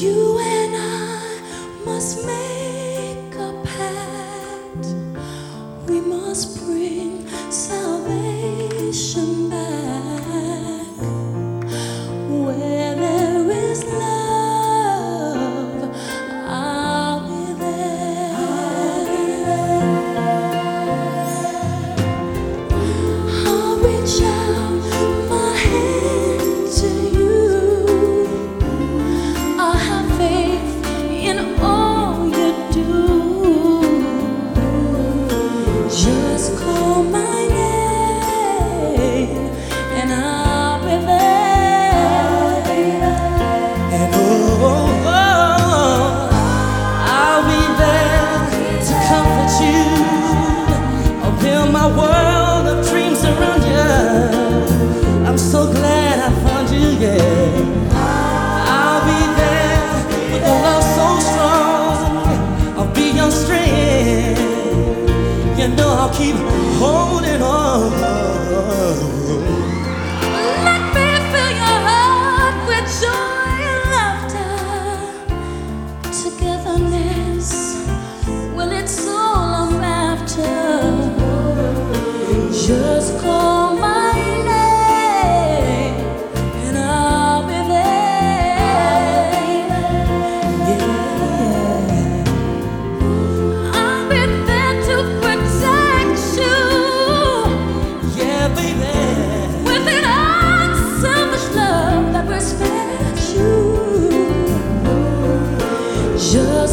You and I must make a pact. We must bring salvation back. Where there is love, I'll be there. I'll reach out my hand to you. I'll have faith in all you do. Just call my name and I'll be there. And I'll be there to comfort you. I'll build my world of dreams around you. I'm so glad I found you, yeah. I'll be there with a love so strong. I'll be your strength. You know I'll keep holding on. Let me fill your heart with joy and laughter. Togetherness, well, it's all I'm after. Just call my name and I'll be there. Yeah, I'll be there to protect you yeah, baby. with an unselfish love that respects you. Just